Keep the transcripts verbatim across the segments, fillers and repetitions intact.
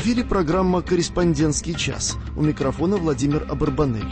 эфире программа «Корреспондентский час». У микрофона Владимир Абарбанель.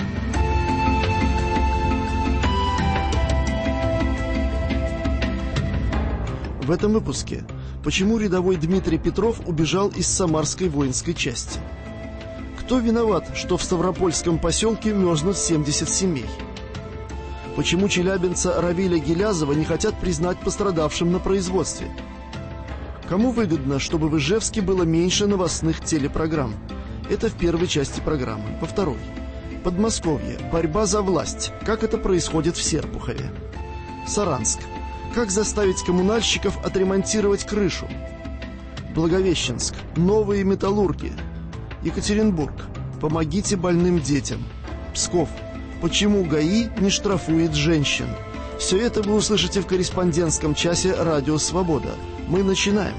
В этом выпуске. Почему рядовой Дмитрий Петров убежал из Самарской воинской части? Кто виноват, что в Ставропольском поселке мерзнут семьдесят семей? Почему челябинца Равиля Гилязова не хотят признать пострадавшим на производстве? Кому выгодно, чтобы в Ижевске было меньше новостных телепрограмм? Это в первой части программы. Во второй. Подмосковье. Борьба за власть. Как это происходит в Серпухове? Саранск. Как заставить коммунальщиков отремонтировать крышу? Благовещенск. Новые металлурги. Екатеринбург. Помогите больным детям. Псков. Почему ГАИ не штрафует женщин? Все это вы услышите в корреспондентском часе «Радио Свобода». Мы начинаем.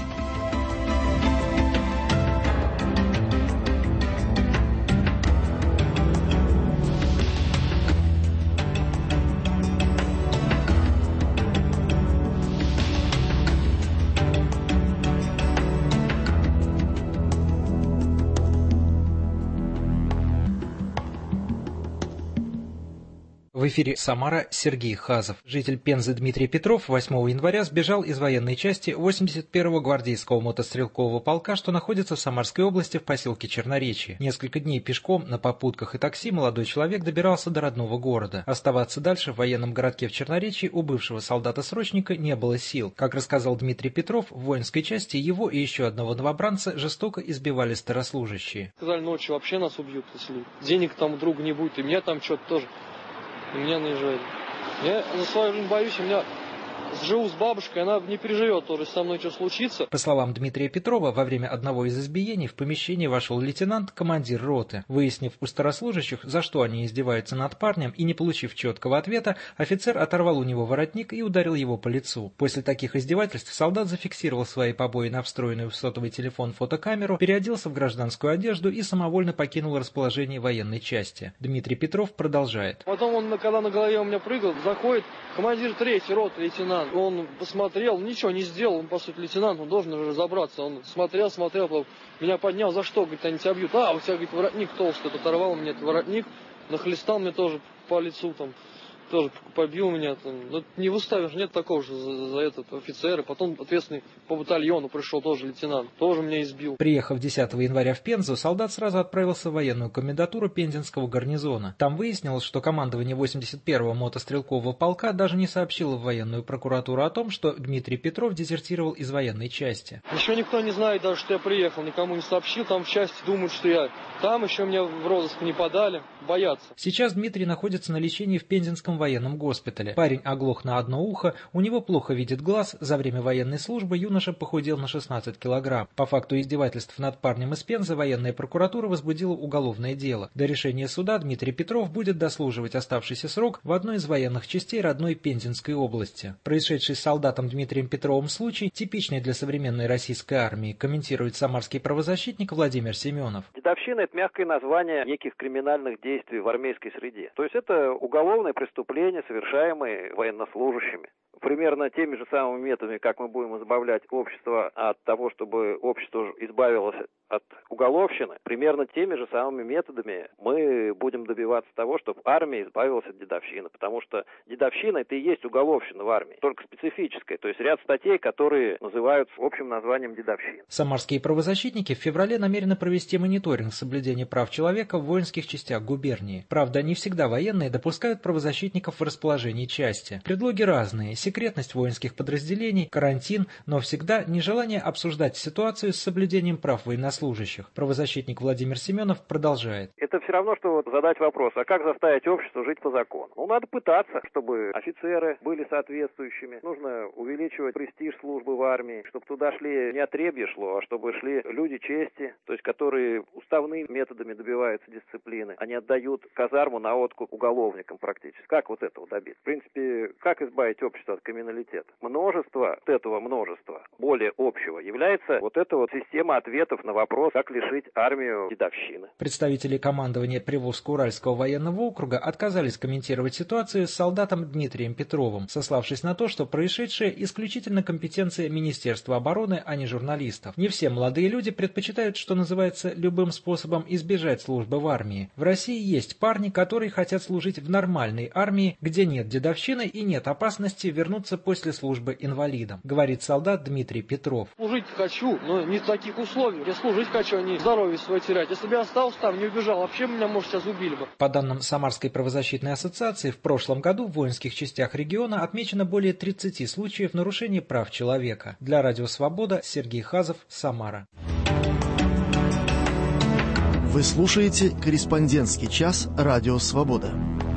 В эфире Самара, Сергей Хазов. Житель Пензы Дмитрий Петров восьмого января сбежал из военной части восемьдесят первого гвардейского мотострелкового полка, что находится в Самарской области в поселке Черноречье. Несколько дней пешком, на попутках и такси молодой человек добирался до родного города. Оставаться дальше в военном городке в Черноречье у бывшего солдата-срочника не было сил. Как рассказал Дмитрий Петров, в воинской части его и еще одного новобранца жестоко избивали старослужащие. Сказали, ночью вообще нас убьют, если денег там у друга не будет, и меня там что-то тоже. И меня наезжали. Я за свою жизнь боюсь, у меня живу с бабушкой, она не переживет тоже, если со мной что случится. По словам Дмитрия Петрова, во время одного из избиений в помещение вошел лейтенант, командир роты. Выяснив у старослужащих, за что они издеваются над парнем, и не получив четкого ответа, офицер оторвал у него воротник и ударил его по лицу. После таких издевательств солдат зафиксировал свои побои на встроенную в сотовый телефон фотокамеру, переоделся в гражданскую одежду и самовольно покинул расположение военной части. Дмитрий Петров продолжает. Потом он, когда на голове у меня прыгал, заходит командир третьей роты, лейтенант. Он посмотрел, ничего не сделал, он, по сути, лейтенант, он должен уже разобраться. Он смотрел, смотрел, меня поднял, за что, говорит, они тебя бьют. А, у тебя, говорит, воротник толстый, оторвал мне этот воротник, нахлестал мне тоже по лицу, там, тоже побил меня. Там. Ну, не выставишь, нет такого же за, за этот офицер. И потом ответственный по батальону пришел тоже лейтенант, тоже меня избил. Приехав десятого января в Пензу, солдат сразу отправился в военную комендатуру Пензенского гарнизона. Там выяснилось, что командование восемьдесят первого мотострелкового полка даже не сообщило в военную прокуратуру о том, что Дмитрий Петров дезертировал из военной части. Еще никто не знает даже, что я приехал, никому не сообщил. Там в части думают, что я там, еще меня в розыск не подали, боятся. Сейчас Дмитрий находится на лечении в Пензенском военном госпитале. Парень оглох на одно ухо, у него плохо видит глаз. За время военной службы юноша похудел на шестнадцать килограмм. По факту издевательств над парнем из Пензы военная прокуратура возбудила уголовное дело. До решения суда Дмитрий Петров будет дослуживать оставшийся срок в одной из военных частей родной Пензенской области. Происшедший с солдатом Дмитрием Петровым случай типичный для современной российской армии, комментирует самарский правозащитник Владимир Семенов. Дедовщина – это мягкое название неких криминальных действий в армейской среде. То есть это уголовное преступление, совершаемые военнослужащими. Примерно теми же самыми методами, как мы будем избавлять общество от того, чтобы общество избавилось от уголовщины, примерно теми же самыми методами мы будем добиваться того, чтобы армия избавилась от дедовщины. Потому что дедовщина – это и есть уголовщина в армии, только специфическая. То есть ряд статей, которые называются общим названием дедовщины. Самарские правозащитники в феврале намерены провести мониторинг соблюдения прав человека в воинских частях губернии. Правда, не всегда военные допускают правозащитников в расположении части. Предлоги разные – секретность воинских подразделений, карантин, но всегда нежелание обсуждать ситуацию с соблюдением прав военнослужащих. Правозащитник Владимир Семенов продолжает. Это все равно, что вот задать вопрос, а как заставить общество жить по закону? Ну, надо пытаться, чтобы офицеры были соответствующими. Нужно увеличивать престиж службы в армии, чтобы туда шли не отребье шло, а чтобы шли люди чести, то есть которые уставными методами добиваются дисциплины, а не отдают казарму на откуп уголовникам практически. Как вот этого добиться? В принципе, как избавить общество от от криминалитета. Множество, от этого множества, более общего, является вот эта вот система ответов на вопрос, как лишить армию дедовщины. Представители командования Приволжско-Уральского военного округа отказались комментировать ситуацию с солдатом Дмитрием Петровым, сославшись на то, что происшедшее исключительно компетенция Министерства обороны, а не журналистов. Не все молодые люди предпочитают, что называется, любым способом избежать службы в армии. В России есть парни, которые хотят служить в нормальной армии, где нет дедовщины и нет опасности вернуться после службы инвалидом, говорит солдат Дмитрий Петров. Служить хочу, но не в таких условиях. Я служить хочу, а не здоровье свое терять. Если бы я остался там, не убежал, вообще меня, может, сейчас убили бы. По данным Самарской правозащитной ассоциации, в прошлом году в воинских частях региона отмечено более тридцати случаев нарушения прав человека. Для Радио Свобода Сергей Хазов, Самара. Вы слушаете «Корреспондентский час» Радио Свобода.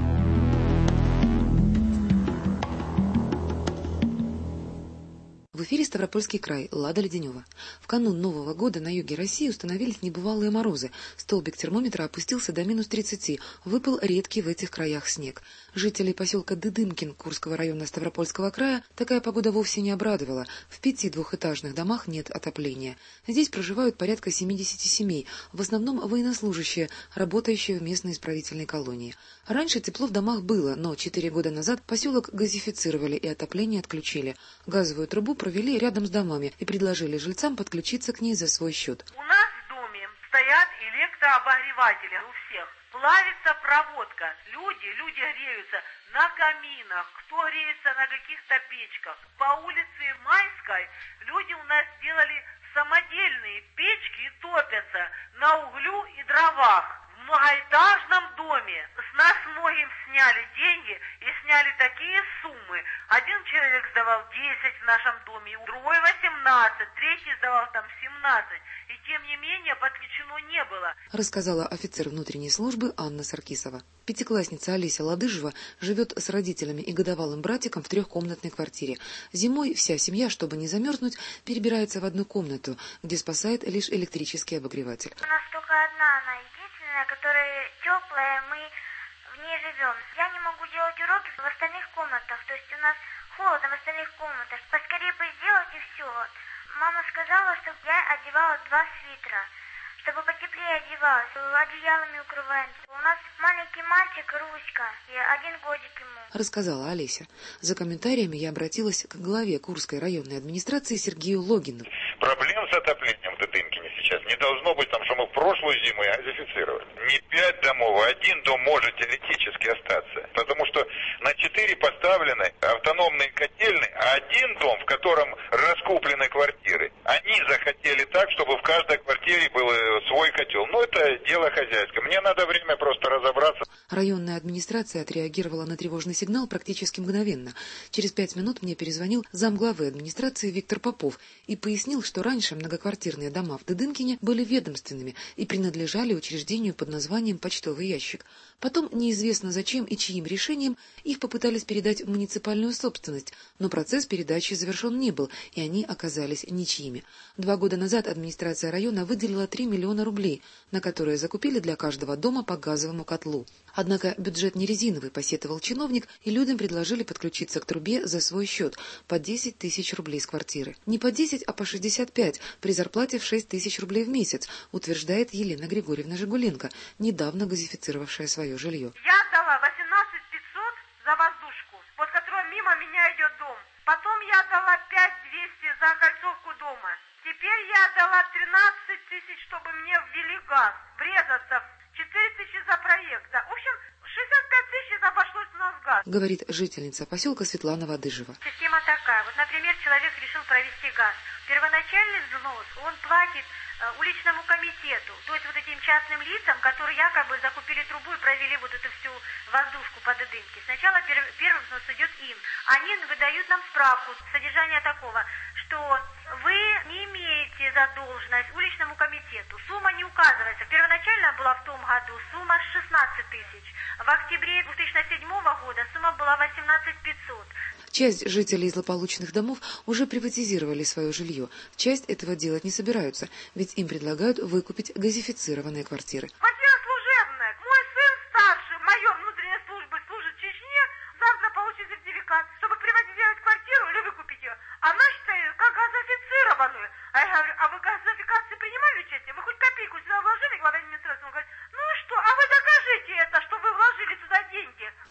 В эфире Ставропольский край, Лада Леденева. В канун Нового года на юге России установились небывалые морозы. Столбик термометра опустился до минус тридцати. Выпал редкий в этих краях снег. Жителей поселка Дыдымкин Курского района Ставропольского края такая погода вовсе не обрадовала. В пяти двухэтажных домах нет отопления. Здесь проживают порядка семидесяти семей, в основном военнослужащие, работающие в местной исправительной колонии. Раньше тепло в домах было, но четыре года назад поселок газифицировали и отопление отключили. Газовую трубу провели рядом с домами и предложили жильцам подключиться к ней за свой счет. У нас в доме стоят электрообогреватели у всех. Плавится проводка. Люди, люди греются на каминах, кто греется на каких-то печках. По улице Майской люди у нас сделали самодельные печки и топятся на углю и дровах. В многоэтажном доме с нас многим сняли деньги и сняли такие суммы. Один человек сдавал десять в нашем доме, другой восемнадцать, третий сдавал там семнадцать. И тем не менее подключено не было. Рассказала офицер внутренней службы Анна Саркисова. Пятиклассница Олеся Ладыжева живет с родителями и годовалым братиком в трехкомнатной квартире. Зимой вся семья, чтобы не замерзнуть, перебирается в одну комнату, где спасает лишь электрический обогреватель. У нас только одна, она единственная, которая теплая, мы в ней живем. Я не могу делать уроки в остальных комнатах, то есть у нас холодно в остальных комнатах. Поскорее бы сделать и все. Мама сказала, чтобы я одевала два свитера, чтобы потеплее одевалась, одеялами укрываемся. У нас маленький мальчик Руська, и один годик ему. Рассказала Олеся. За комментариями я обратилась к главе Курской районной администрации Сергею Логину. Проблем с отоплением в Дыдымкине сейчас не должно быть, потому что мы в прошлую зиму и газифицировали. Не пять домов, а один дом может теоретически остаться. Потому что на четыре поставлены автономные котельные, а один дом, в котором раскуплены квартиры, они захотели так, чтобы в каждой квартире был свой котел. Но это дело хозяйское. Мне надо время просто разобраться. Районная администрация отреагировала на тревожный сигнал практически мгновенно. Через пять минут мне перезвонил замглавы администрации Виктор Попов и пояснил, что раньше многоквартирные дома в Дыдымкине были ведомственными и принадлежали учреждению под названием «Почтовый ящик». Потом, неизвестно зачем и чьим решением, их попытались передать в муниципальную собственность, но процесс передачи завершен не был, и они оказались ничьими. Два года назад администрация района выделила три миллиона рублей, на которые закупили для каждого дома по газовому котлу. Однако бюджет не резиновый, посетовал чиновник, и людям предложили подключиться к трубе за свой счет по десять тысяч рублей с квартиры. Не по десять, а по шестьдесят пять, при зарплате в шесть тысяч рублей в месяц, утверждает Елена Григорьевна Жигуленко, недавно газифицировавшая свое жилье. Я отдала восемнадцать пятьсот за воздушку, под которой мимо меня идет дом. Потом я отдала пять двести за кольцовку дома. Теперь я отдала тринадцать тысяч, чтобы мне ввели газ, врезаться в четыре тысячи за проект. В общем, шестьдесят пять тысяч обошлось у нас газ. Говорит жительница поселка Светлана Ладыжева. Система такая. Вот, например, человек решил провести газ. Первоначальный взнос он платит э, уличному комитету, то есть вот этим частным лицам, которые якобы закупили трубу и провели вот эту всю воздушку по Дыдымке. Сначала пер, первый взнос идет им. Они выдают нам справку содержания такого, что вы не имеете задолженность уличному комитету. Сумма не указывается. Первоначально была в том году сумма шестнадцать тысяч. В октябре две тысячи седьмого года сумма была восемнадцать тысяч пятьсот. Часть жителей злополучных домов уже приватизировали свое жилье. Часть этого делать не собираются, ведь им предлагают выкупить газифицированные квартиры. Квартира служебная. Мой сын старший в моей внутренней службе служит в Чечне. Завтра получит сертификат, чтобы приватизировать квартиру.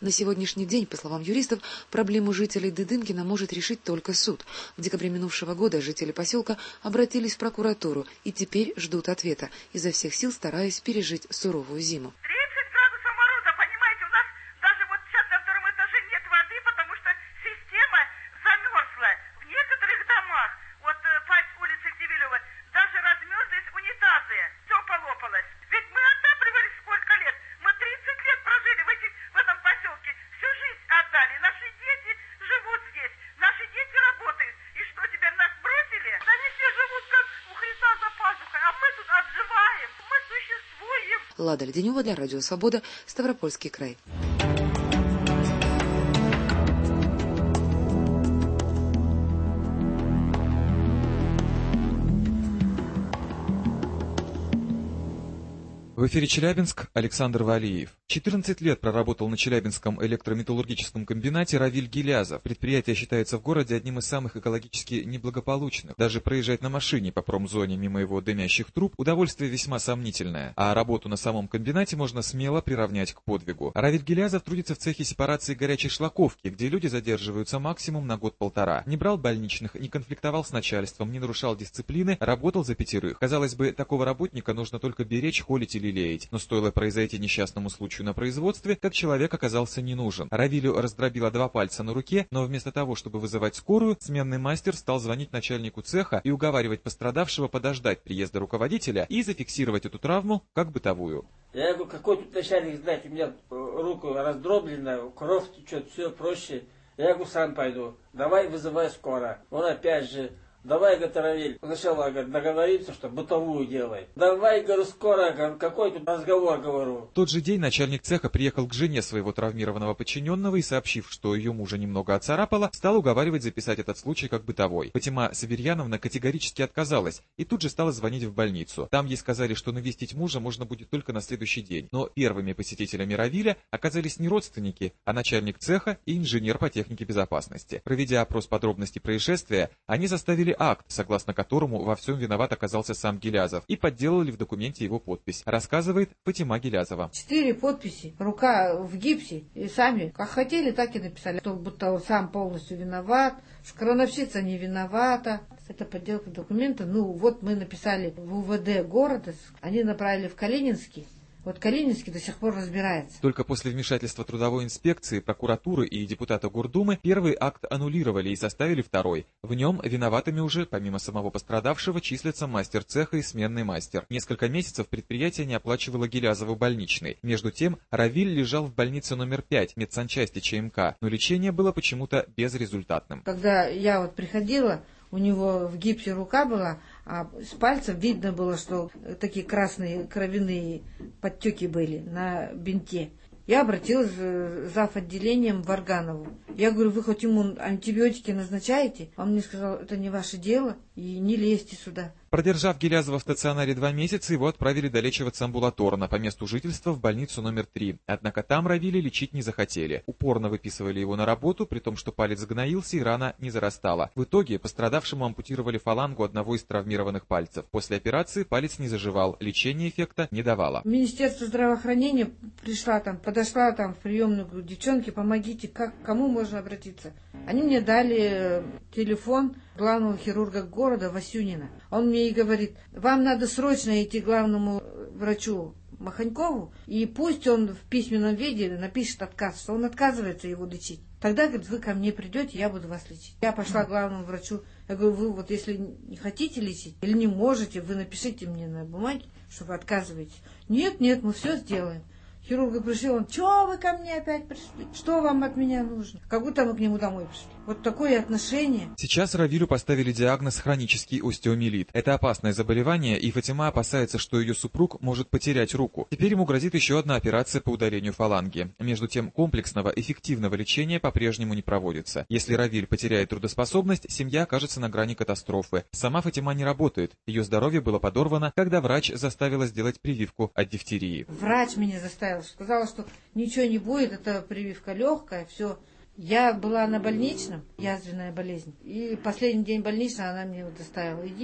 На сегодняшний день, по словам юристов, проблему жителей Дыдынкина может решить только суд. В декабре минувшего года жители поселка обратились в прокуратуру и теперь ждут ответа, изо всех сил стараясь пережить суровую зиму. Лада Леденева для Радио Свобода, Ставропольский край. В эфире Челябинск, Александр Валиев. четырнадцать лет проработал на Челябинском электрометаллургическом комбинате Равиль Гилязов. Предприятие считается в городе одним из самых экологически неблагополучных. Даже проезжать на машине по промзоне мимо его дымящих труб удовольствие весьма сомнительное. А работу на самом комбинате можно смело приравнять к подвигу. Равиль Гилязов трудится в цехе сепарации горячей шлаковки, где люди задерживаются максимум на год-полтора. Не брал больничных, не конфликтовал с начальством, не нарушал дисциплины, работал за пятерых. Казалось бы, такого работника нужно только беречь, холить или леять. Но стоило произойти несчастному случаю на производстве, как человек оказался не нужен. Равилю раздробило два пальца на руке, но вместо того, чтобы вызывать скорую, сменный мастер стал звонить начальнику цеха и уговаривать пострадавшего подождать приезда руководителя и зафиксировать эту травму как бытовую. Я говорю, какой тут начальник знать, у меня руку раздроблена, кровь течет, все проще. Я говорю, сам пойду, давай вызывай скоро. Он опять же... Давай, говорит, Равиль, сначала, говорит, договоримся, что бытовую делай. Давай, говорю, скоро, говорю, какой тут разговор, говорю. В тот же день начальник цеха приехал к жене своего травмированного подчиненного и, сообщив, что ее мужа немного оцарапало, стал уговаривать записать этот случай как бытовой. Фатима Сабирьяновна категорически отказалась и тут же стала звонить в больницу. Там ей сказали, что навестить мужа можно будет только на следующий день. Но первыми посетителями Равиля оказались не родственники, а начальник цеха и инженер по технике безопасности. Проведя опрос подробностей происшествия, они заставили акт, согласно которому во всем виноват оказался сам Гилязов, и подделали в документе его подпись, рассказывает Фатима Гилязова. Четыре подписи, рука в гипсе, и сами, как хотели, так и написали, что будто он сам полностью виноват, что крановщица не виновата. Это подделка документа. Ну вот мы написали в УВД города, они направили в Калининский. Вот Калининский до сих пор разбирается. Только после вмешательства трудовой инспекции, прокуратуры и депутата Гордумы первый акт аннулировали и составили второй. В нем виноватыми уже, помимо самого пострадавшего, числятся мастер цеха и сменный мастер. Несколько месяцев предприятие не оплачивало Гилязову больничный. Между тем, Равиль лежал в больнице номер пять медсанчасти ЧМК, но лечение было почему-то безрезультатным. Когда я вот приходила, у него в гипсе рука была, а с пальцев видно было, что такие красные кровяные подтеки были на бинте. Я обратилась за зав. Отделением Варганову. Я говорю, вы хоть ему антибиотики назначаете? Он мне сказал, это не ваше дело, и не лезьте сюда. Продержав Гилязова в стационаре два месяца, его отправили долечиваться амбулаторно по месту жительства в больницу номер три. Однако там Равиля лечить не захотели. Упорно выписывали его на работу, при том, что палец сгноился и рана не зарастала. В итоге пострадавшему ампутировали фалангу одного из травмированных пальцев. После операции палец не заживал, лечение эффекта не давало. Министерство здравоохранения пришла там, подошла там в приемную, говорю, девчонки, помогите, как, к кому можно обратиться? Они мне дали телефон главного хирурга города Васюнина. Он мне и говорит, вам надо срочно идти к главному врачу Маханькову, и пусть он в письменном виде напишет отказ, что он отказывается его лечить. Тогда, говорит, вы ко мне придете, я буду вас лечить. Я пошла к главному врачу, я говорю, вы вот если не хотите лечить или не можете, вы напишите мне на бумаге, что вы отказываетесь. Нет, нет, мы все сделаем. Хирург пришел, он, чего вы ко мне опять пришли? Что вам от меня нужно? Как будто мы к нему домой пришли. Вот такое отношение. Сейчас Равилю поставили диагноз хронический остеомиелит. Это опасное заболевание, и Фатима опасается, что ее супруг может потерять руку. Теперь ему грозит еще одна операция по удалению фаланги. Между тем, комплексного, эффективного лечения по-прежнему не проводится. Если Равиль потеряет трудоспособность, семья окажется на грани катастрофы. Сама Фатима не работает. Ее здоровье было подорвано, когда врач заставила сделать прививку от дифтерии. Врач меня заставил. Сказала, что ничего не будет, это прививка легкая, все. Я была на больничном, язвенная болезнь. И последний день больничного она мне вот заставила, иди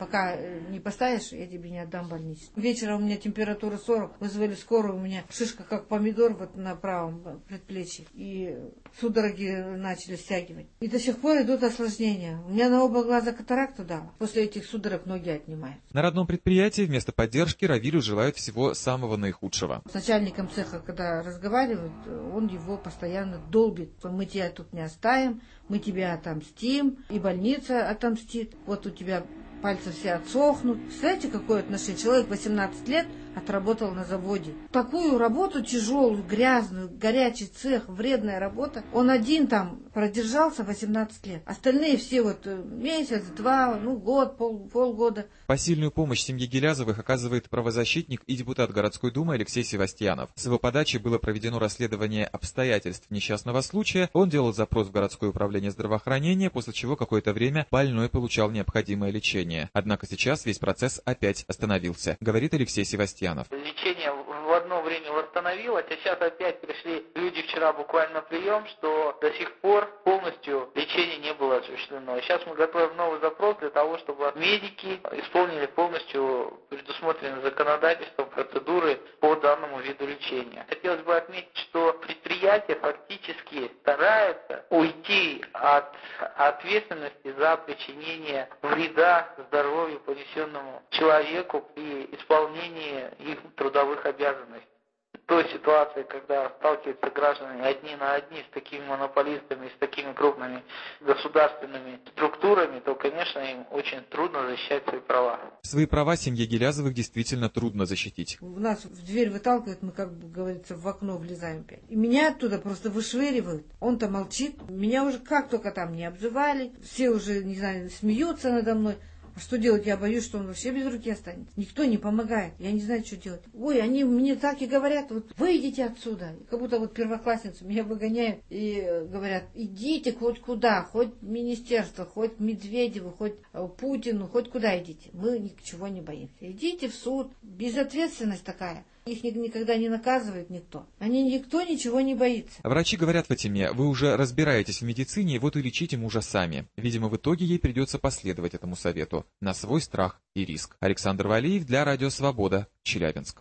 пока не поставишь, я тебе не отдам больницу. Вечером у меня температура сорок, вызвали скорую, у меня шишка как помидор вот на правом предплечье. И судороги начали стягивать. И до сих пор идут осложнения. У меня на оба глаза катаракту дала. После этих судорог ноги отнимают. На родном предприятии вместо поддержки Равилю желают всего самого наихудшего. С начальником цеха, когда разговаривают, он его постоянно долбит. Мы тебя тут не оставим, мы тебя отомстим, и больница отомстит. Вот у тебя пальцы все отсохнут. Представляете, какое отношение? Человек восемнадцать лет отработал на заводе. Такую работу тяжелую, грязную, горячий цех, вредная работа. Он один там продержался восемнадцать лет. Остальные все вот месяц, два, ну год, пол, полгода. Посильную помощь семье Гилязовых оказывает правозащитник и депутат городской думы Алексей Севастьянов. С его подачи было проведено расследование обстоятельств несчастного случая. Он делал запрос в городское управление здравоохранения, после чего какое-то время больной получал необходимое лечение. Однако сейчас весь процесс опять остановился, говорит Алексей Севастьянов. Лечение в одно время восстановилось, а сейчас опять пришли люди вчера буквально на прием, что до сих пор полностью лечение не было осуществлено. Сейчас мы готовим новый запрос для того, чтобы медики исполнили полностью предусмотренные законодательством процедуры по данному виду лечения. Хотелось бы отметить, что предприятие фактически старается уйти от ответственности за причинение вреда здоровью, понесенному человеку при исполнении их трудовых обязанностей. В той ситуации, когда сталкиваются граждане одни на одни с такими монополистами, с такими крупными государственными структурами, то, конечно, им очень трудно защищать свои права. Свои права семье Гилязовых действительно трудно защитить. Нас в дверь выталкивают, мы, как бы говорится, в окно влезаем опять. И меня оттуда просто вышвыривают. Он-то молчит. Меня уже как только там не обзывали. Все уже, не знаю, смеются надо мной. А что делать? Я боюсь, что он вообще без руки останется. Никто не помогает. Я не знаю, что делать. Ой, они мне так и говорят, вот выйдите отсюда. Как будто вот первоклассницу меня выгоняют и говорят, идите хоть куда, хоть в министерство, хоть Медведеву, хоть Путину, хоть куда идите. Мы ничего не боимся. Идите в суд. Безответственность такая. Их никогда не наказывает никто. Они никто ничего не боится. Врачи говорят Фатиме, вы уже разбираетесь в медицине, вот и лечите мужа сами. Видимо, в итоге ей придется последовать этому совету. На свой страх и риск. Александр Валиев для Радио Свобода, Челябинск.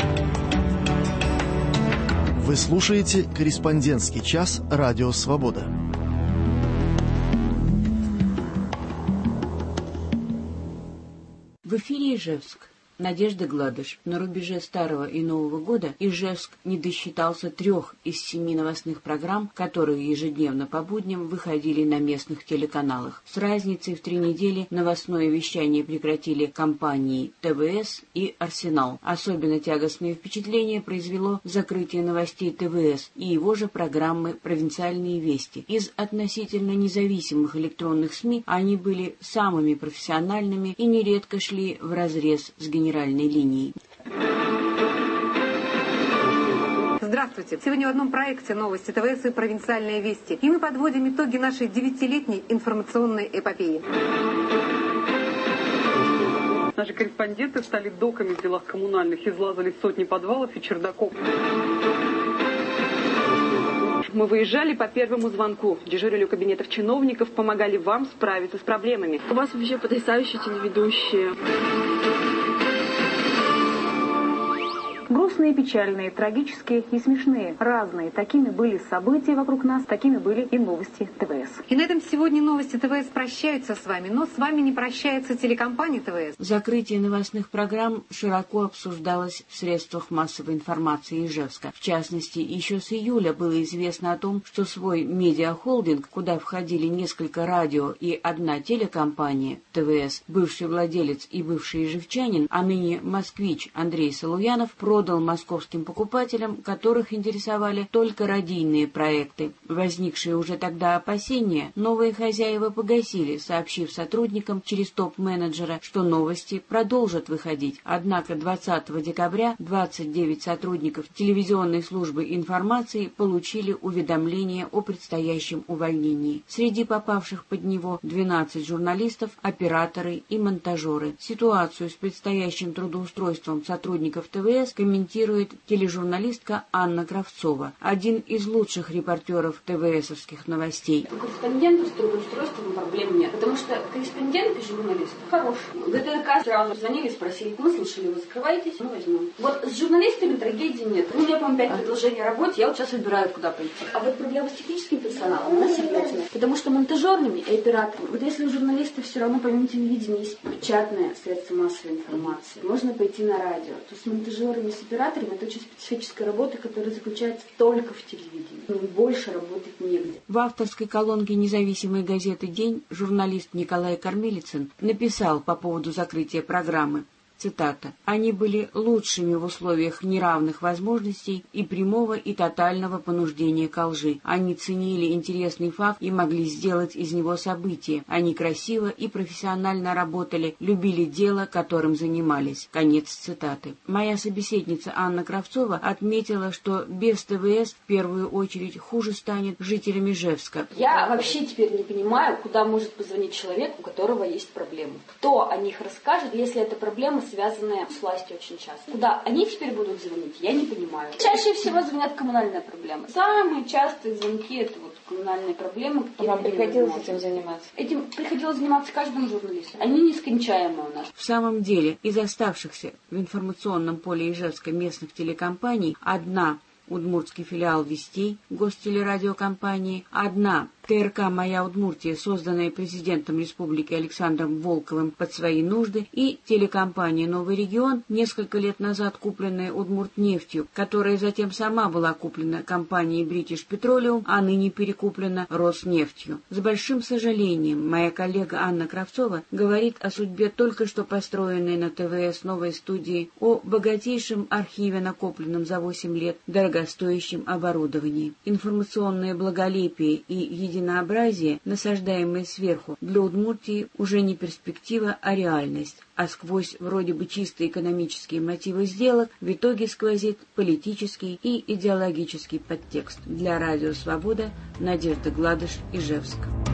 Вы слушаете «Корреспондентский час» Радио Свобода. В эфире Ижевск. Надежда Гладыш. На рубеже Старого и Нового года Ижевск не досчитался трех из семи новостных программ, которые ежедневно по будням выходили на местных телеканалах. С разницей в три недели новостное вещание прекратили компании ТВС и Арсенал. Особенно тягостное впечатление произвело закрытие новостей ТВС и его же программы «Провинциальные вести». Из относительно независимых электронных СМИ они были самыми профессиональными и нередко шли вразрез с генеральной линией. Здравствуйте! Сегодня в одном проекте новости ТВС и «Провинциальные вести». И мы подводим итоги нашей девятилетней информационной эпопеи. Наши корреспонденты стали доками в делах коммунальных, излазали сотни подвалов и чердаков. Мы выезжали по первому звонку, дежурили у кабинетов чиновников, помогали вам справиться с проблемами. У вас вообще потрясающие телеведущие. Грустные, печальные, трагические и смешные. Разные. Такими были события вокруг нас, такими были и новости ТВС. И на этом сегодня новости ТВС прощаются с вами, но с вами не прощается телекомпания ТВС. Закрытие новостных программ широко обсуждалось в средствах массовой информации Ижевска. В частности, еще с июля было известно о том, что свой медиахолдинг, куда входили несколько радио и одна телекомпания ТВС, бывший владелец и бывший ижевчанин, а ныне москвич Андрей Салуянов, продал московским покупателям, которых интересовали только радийные проекты. Возникшие уже тогда опасения новые хозяева погасили, сообщив сотрудникам через топ-менеджера, что новости продолжат выходить. Однако двадцатого декабря двадцать девять сотрудников телевизионной службы информации получили уведомление о предстоящем увольнении. Среди попавших под него двенадцать журналистов, операторы и монтажеры. Ситуацию с предстоящим трудоустройством сотрудников ТВС комментирует комментирует тележурналистка Анна Кравцова, один из лучших репортеров ТВСовских новостей. У корреспондента с трудоустройством проблем нет, потому что корреспондент и журналист хороший. ГТРК сразу звонили, спросили, мы слышали, вы закрываетесь, мы возьмем. Вот с журналистами трагедии нет. У меня, по-моему, пять предложений о работе, я вот сейчас выбираю, куда пойти. А вот проблема с техническим персоналом, она серьезная. Потому что монтажерами и операторами, вот если у журналистов все равно, помимо телевидения, есть печатное средство массовой информации, можно пойти на радио. То с монтажерами, с операторами это очень специфическая работа, которая заключается только в телевидении. Ну, больше работать негде. В авторской колонке независимой газеты «День» журналист Николай Кормилицын написал по поводу закрытия программы. Цитата. «Они были лучшими в условиях неравных возможностей и прямого и тотального понуждения ко лжи. Они ценили интересный факт и могли сделать из него событие. Они красиво и профессионально работали, любили дело, которым занимались». Конец цитаты. Моя собеседница Анна Кравцова отметила, что без ТВС в первую очередь хуже станет жителям Ижевска. Я вообще теперь не понимаю, куда может позвонить человек, у которого есть проблемы. Кто о них расскажет, если эта проблема связанные с властью очень часто. Куда они теперь будут звонить, я не понимаю. Чаще всего звонят коммунальные проблемы. Самые частые звонки — это вот коммунальные проблемы. Вам приходилось этим заниматься? Этим приходилось заниматься каждому журналисту. Они нескончаемые у нас. В самом деле, из оставшихся в информационном поле Ижевска местных телекомпаний одна — удмуртский филиал «Вестей» гостелерадиокомпании, одна — ТРК «Моя Удмуртия», созданная президентом республики Александром Волковым под свои нужды, и телекомпания «Новый регион», несколько лет назад купленная Удмуртнефтью, которая затем сама была куплена компанией British Petroleum, а ныне перекуплена Роснефтью. С большим сожалением моя коллега Анна Кравцова говорит о судьбе только что построенной на ТВС новой студии, о богатейшем архиве, накопленном за восемь лет, дорогостоящем оборудовании. Информационное благолепие и единоборство единообразие, насаждаемое сверху, для Удмуртии уже не перспектива, а реальность, а сквозь вроде бы чисто экономические мотивы сделок в итоге сквозит политический и идеологический подтекст. Для Радио Свобода Надежда Гладыш, Ижевск.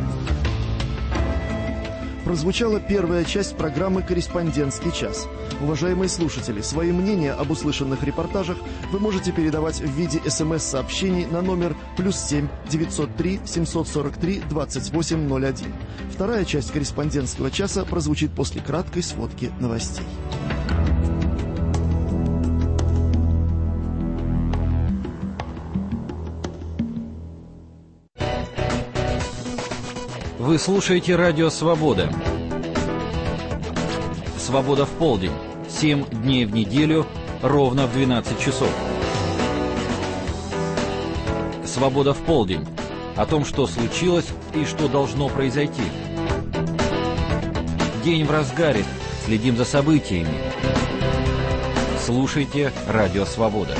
Прозвучала первая часть программы «Корреспондентский час». Уважаемые слушатели, свои мнения об услышанных репортажах вы можете передавать в виде смс-сообщений на номер плюс семь девятьсот три семьсот сорок три двадцать восемь ноль один. Вторая часть «Корреспондентского часа» прозвучит после краткой сводки новостей. Вы слушаете Радио Свобода. Свобода в полдень. Семь дней в неделю, ровно в двенадцать часов. Свобода в полдень. О том, что случилось и что должно произойти. День в разгаре. Следим за событиями. Слушайте Радио Свобода.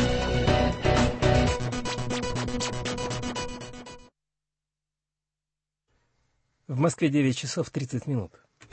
В Москве девять часов тридцать минут.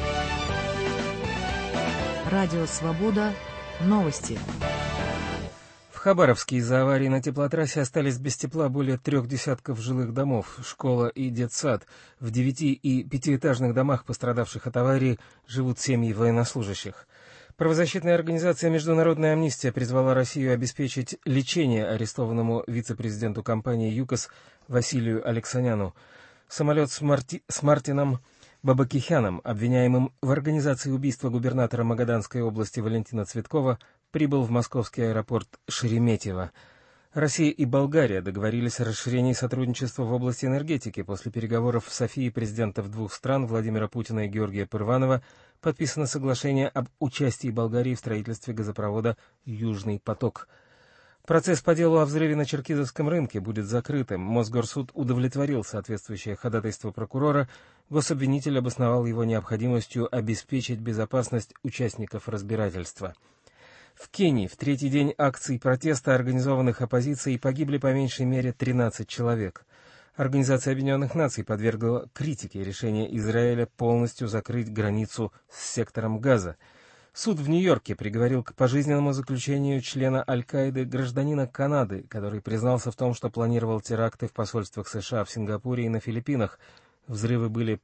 Радио Свобода. Новости. В Хабаровске из-за аварии на теплотрассе остались без тепла более трех десятков жилых домов, школа и детсад. В девяти- и пятиэтажных домах, пострадавших от аварии, живут семьи военнослужащих. Правозащитная организация «Международная амнистия» призвала Россию обеспечить лечение арестованному вице-президенту компании «ЮКОС» Василию Алексаняну. Самолет с, Марти... с Мартином Бабакихяном, обвиняемым в организации убийства губернатора Магаданской области Валентина Цветкова, прибыл в московский аэропорт Шереметьево. Россия и Болгария договорились о расширении сотрудничества в области энергетики. После переговоров в Софии президентов двух стран Владимира Путина и Георгия Пырванова подписано соглашение об участии Болгарии в строительстве газопровода «Южный поток». Процесс по делу о взрыве на Черкизовском рынке будет закрытым. Мосгорсуд удовлетворил соответствующее ходатайство прокурора. Гособвинитель обосновал его необходимостью обеспечить безопасность участников разбирательства. В Кении в третий день акций протеста, организованных оппозицией, погибли по меньшей мере тринадцать человек. Организация Объединенных Наций подвергла критике решение Израиля полностью закрыть границу с сектором Газа. Суд в Нью-Йорке приговорил к пожизненному заключению члена Аль-Каиды, гражданина Канады, который признался в том, что планировал теракты в посольствах США в Сингапуре и на Филиппинах. Взрывы были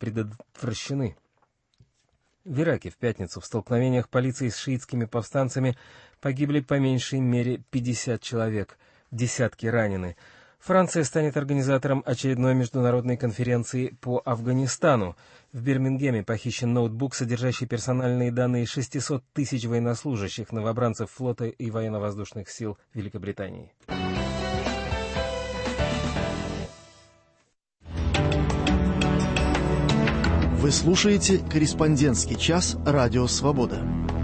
предотвращены. В Ираке в пятницу в столкновениях полиции с шиитскими повстанцами Погибли по меньшей мере пятьдесят человек, десятки ранены. Франция станет организатором очередной международной конференции по Афганистану. В Бирмингеме похищен ноутбук, содержащий персональные данные шестисот тысяч военнослужащих, новобранцев флота и военно-воздушных сил Великобритании. Вы слушаете «Корреспондентский час» Радио Свобода.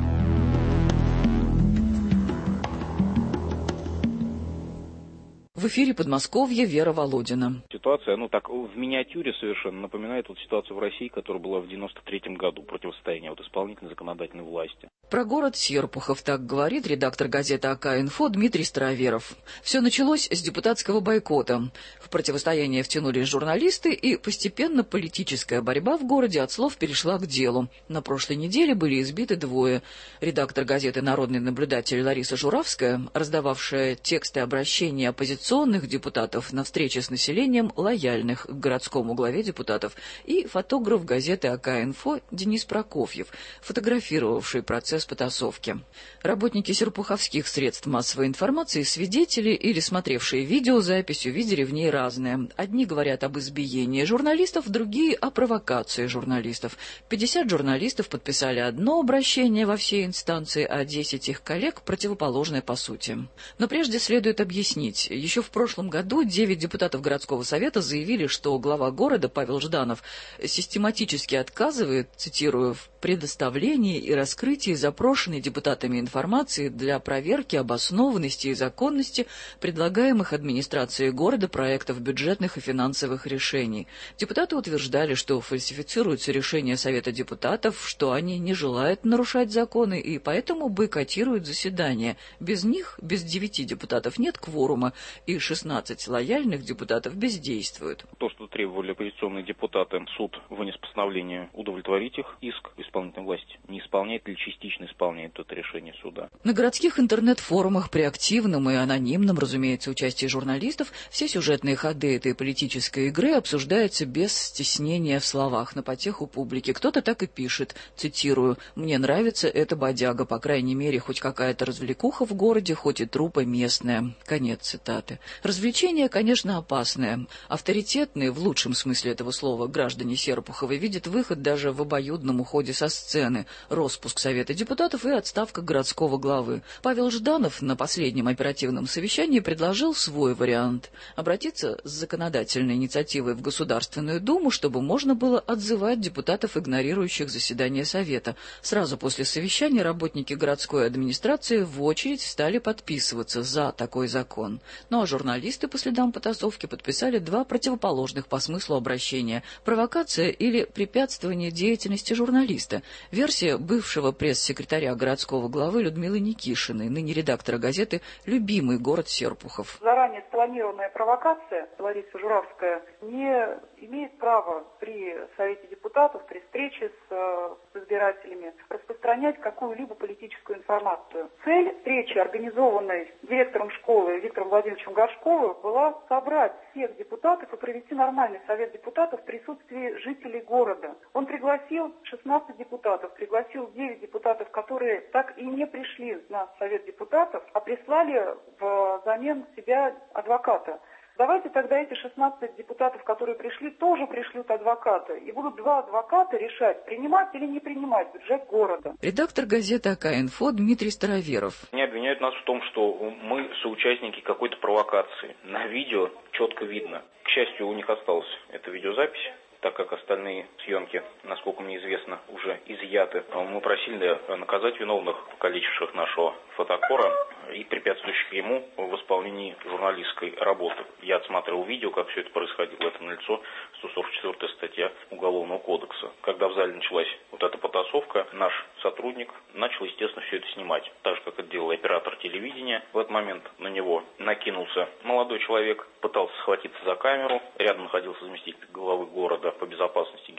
В эфире Подмосковья, Вера Володина. Ситуация, ну так, в миниатюре совершенно напоминает вот ситуацию в России, которая была в девяносто третьем году, противостояние вот исполнительной законодательной власти. Про город Серпухов так говорит редактор газеты АК-Инфо Дмитрий Староверов. Все началось с депутатского бойкота. В противостояние втянулись журналисты, и постепенно политическая борьба в городе от слов перешла к делу. На прошлой неделе были избиты двое. Редактор газеты «Народный наблюдатель» Лариса Журавская, раздававшая тексты обращения оппозиционных депутатов на встрече с населением, лояльных к городскому главе депутатов, и фотограф газеты АК-Инфо Денис Прокофьев, фотографировавший процесс потасовки. Работники серпуховских средств массовой информации, свидетели или смотревшие видеозапись увидели в ней разное. Одни говорят об избиении журналистов, другие — о провокации журналистов. пятьдесят журналистов подписали одно обращение во все инстанции, а десять их коллег — противоположное по сути. Но прежде следует объяснить. Еще в прошлом году девять депутатов городского совета заявили, что глава города Павел Жданов систематически отказывает, цитирую, в предоставлении и раскрытии запрошенной депутатами информации для проверки обоснованности и законности предлагаемых администрацией города проектов бюджетных и финансовых решений. Депутаты утверждали, что фальсифицируются решения Совета депутатов, что они не желают нарушать законы и поэтому бойкотируют заседания. Без них, без девяти депутатов, нет кворума, и шестнадцать лояльных депутатов бездействуют. То, что требовали оппозиционные депутаты, суд вынес постановление удовлетворить их иск исполнительной власти. Не исполняет или частично исполняет это решение суда. На городских интернет-форумах при активном и анонимном, разумеется, участии журналистов все сюжетные ходы этой политической игры обсуждаются без стеснения в словах, на потеху публики. Кто-то так и пишет, цитирую, «Мне нравится эта бодяга, по крайней мере, хоть какая-то развлекуха в городе, хоть и трупа местная». Конец цитаты. Развлечение, конечно, опасное. Авторитетные, в лучшем смысле этого слова, граждане Серпухова видят выход даже в обоюдном уходе со сцены, распуск Совета депутатов и отставка городского главы. Павел Жданов на последнем оперативном совещании предложил свой вариант – обратиться с законодательной инициативой в Государственную Думу, чтобы можно было отзывать депутатов, игнорирующих заседание Совета. Сразу после совещания работники городской администрации в очередь стали подписываться за такой закон. Ну а журналисты по следам потасовки подписали два противоположных по смыслу обращения – провокация или препятствование деятельности журналиста. Версия бывшего пресс-секретаря городского главы Людмилы Никишиной, ныне редактора газеты «Любимый город Серпухов». Заранее спланированная провокация, Лариса Журавская, не имеет права при Совете депутатов, при встрече с, с избирателями распространять какую-либо политическую информацию. Цель встречи, организованной директором школы Виктором Владимировичем Горшковым, была собрать всех депутатов и провести нормальный совет депутатов в присутствии жителей города. Он пригласил шестнадцать депутатов, пригласил девять депутатов, которые так и не пришли на совет депутатов, а прислали взамен себя адвоката. Давайте тогда эти шестнадцать депутатов, которые пришли, тоже пришлют адвоката. И будут два адвоката решать, принимать или не принимать бюджет города. Редактор газеты АК-Инфо Дмитрий Староверов. Они обвиняют нас в том, что мы соучастники какой-то провокации. На видео четко видно. К счастью, у них осталась эта видеозапись, так как остальные съемки, насколько мне известно, уже изъяты. Мы просили наказать виновных, покалечивших нашего фотокора и препятствующих ему в исполнении журналистской работы. Я отсматривал видео, как все это происходило. Это налицо сто сорок четвёртая статья Уголовного кодекса. Когда в зале началась вот эта потасовка, наш сотрудник начал, естественно, все это снимать. Так же, как это делал оператор телевидения. В этот момент на него накинулся молодой человек, пытался схватиться за камеру. Рядом находился заместитель главы города по безопасности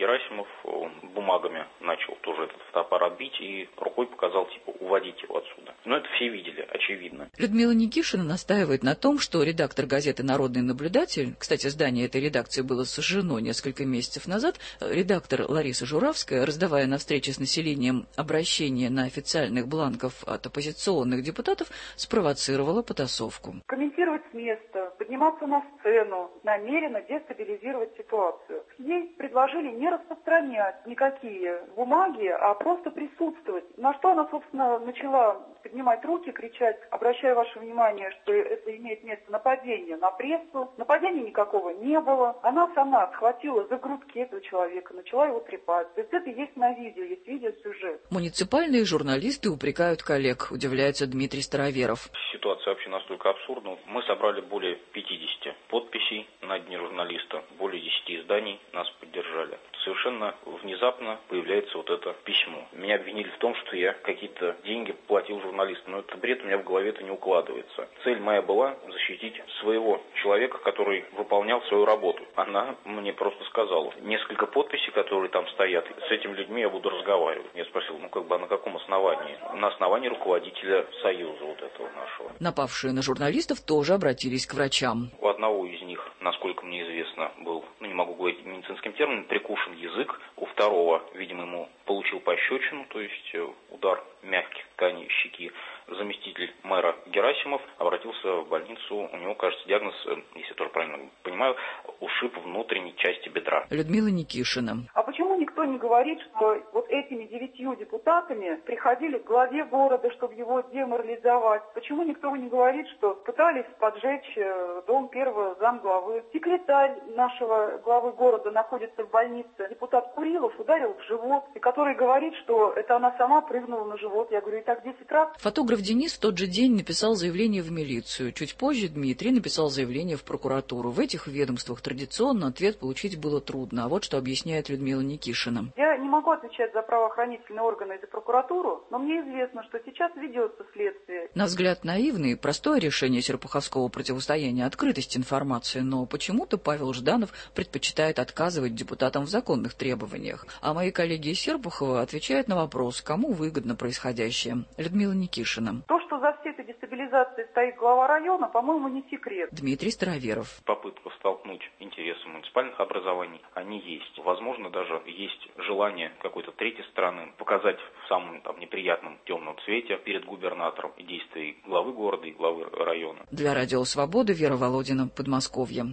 Герасимов бумагами начал тоже этот фотоаппарат бить и рукой показал, типа, уводить его отсюда. Но это все видели, очевидно. Людмила Никишина настаивает на том, что редактор газеты «Народный наблюдатель», кстати, здание этой редакции было сожжено несколько месяцев назад, редактор Лариса Журавская, раздавая на встрече с населением обращения на официальных бланков от оппозиционных депутатов, спровоцировала потасовку. Комментировать с места, подниматься на сцену, намеренно дестабилизировать ситуацию. Ей предложили не распространять никакие бумаги, а просто присутствовать. На что она, собственно, начала поднимать руки, кричать: обращаю ваше внимание, что это имеет место нападение на прессу. Нападения никакого не было. Она сама схватила за грудки этого человека, начала его трепать. То есть это есть на видео, есть видеосюжет. Муниципальные журналисты упрекают коллег, удивляется Дмитрий Староверов. Ситуация вообще настолько абсурдна. Мы собрали более пятидесяти подписей на Дне журналиста. Более десяти изданий нас поддержали. Совершенно внезапно появляется вот это письмо. Меня обвинили в том, что я какие-то деньги платил журналистам. Но это бред, у меня в голове это не укладывается. Цель моя была защитить своего человека, который выполнял свою работу. Она мне просто сказала: несколько подписей, которые там стоят, с этими людьми я буду разговаривать. Я спросил, ну как бы, а на каком основании? На основании руководителя союза вот этого нашего. Напавшие на журналистов тоже обратились к врачам. У одного из них, насколько мне известно, был, ну не могу говорить медицинским термином, прикушен язык. У второго, видимо, ему получил пощечину, то есть удар мягких тканей щеки. Заместитель мэра Герасимов обратился в больницу. У него, кажется, диагноз, если я тоже правильно понимаю, ушиб внутренней части бедра. Людмила Никишина. А почему никто не говорит, что вот этими девятью депутатами приходили к главе города, чтобы его деморализовать? Почему никто не говорит, что пытались поджечь дом первого замглавы? Секретарь нашего главы города находится в больнице. Депутат Курилов ударил в живот, и который говорит, что это она сама прыгнула на живот. Я говорю, и так десять раз. Фотограф Денис в тот же день написал заявление в милицию. Чуть позже Дмитрий написал заявление в прокуратуру. В этих ведомствах традиционно ответ получить было трудно. А вот что объясняет Людмила Никишина. Я не могу отвечать за правоохранительные органы и за прокуратуру, но мне известно, что сейчас ведется следствие. На взгляд наивный, простое решение серпуховского противостояния — открытость информации, но почему-то Павел Жданов предпочитает отказывать депутатам в законных требованиях. А мои коллеги из Серпухова отвечают на вопрос, кому выгодно происходящее. Людмила Никишина. То, что за всей этой дестабилизацией стоит глава района, по-моему, не секрет. Дмитрий Староверов. Попытка столкнуть интересы муниципальных образований, они есть. Возможно, даже есть желание какой-то третьей стороны показать в самом там неприятном темном цвете перед губернатором действия главы города и главы района. Для Радио Свобода Вера Володина, Подмосковье.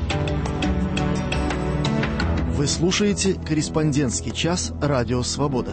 Вы слушаете «Корреспондентский час» Радио Свобода.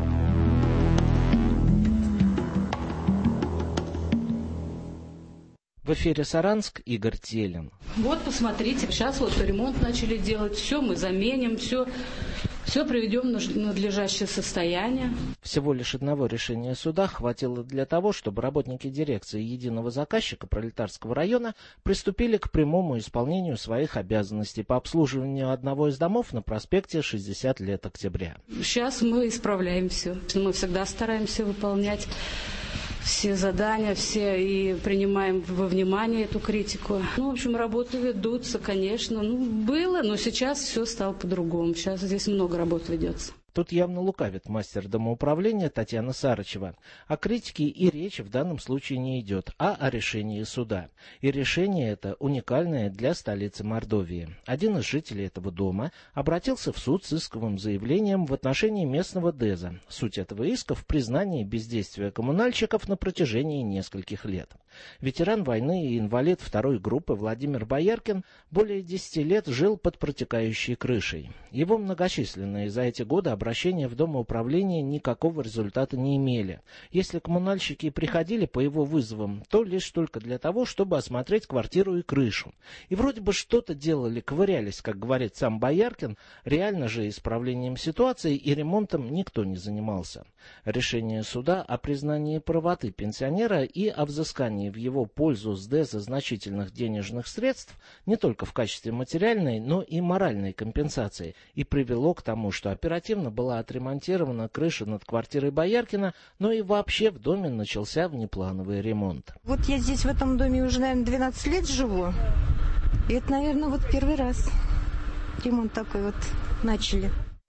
В эфире Саранск, Игорь Телин. Вот, посмотрите, сейчас вот ремонт начали делать, все мы заменим, все, все приведем в надлежащее состояние. Всего лишь одного решения суда хватило для того, чтобы работники дирекции единого заказчика Пролетарского района приступили к прямому исполнению своих обязанностей по обслуживанию одного из домов на проспекте шестьдесят лет октября. Сейчас мы исправляем все. Мы всегда стараемся выполнять все задания, все и принимаем во внимание эту критику. Ну, в общем, работы ведутся, конечно. Ну, было, но сейчас все стало по-другому. Сейчас здесь много работ ведется. Тут явно лукавит мастер домоуправления Татьяна Сарычева. О критике и речи в данном случае не идет, а о решении суда. И решение это уникальное для столицы Мордовии. Один из жителей этого дома обратился в суд с исковым заявлением в отношении местного ДЭЗа. Суть этого иска в признании бездействия коммунальщиков на протяжении нескольких лет. Ветеран войны и инвалид второй группы Владимир Бояркин более десяти лет жил под протекающей крышей. Его многочисленные за эти годы обращения в домоуправление никакого результата не имели. Если коммунальщики приходили по его вызовам, то лишь только для того, чтобы осмотреть квартиру и крышу. И вроде бы что-то делали, ковырялись, как говорит сам Бояркин, реально же исправлением ситуации и ремонтом никто не занимался. Решение суда о признании правоты пенсионера и о взыскании в его пользу с ДЭЗа значительных денежных средств не только в качестве материальной, но и моральной компенсации и привело к тому, что оперативно была отремонтирована крыша над квартирой Бояркина, но и вообще в доме начался внеплановый ремонт. Вот я здесь в этом доме уже, наверное, двенадцать лет живу, и это, наверное, вот первый раз ремонт такой вот начали.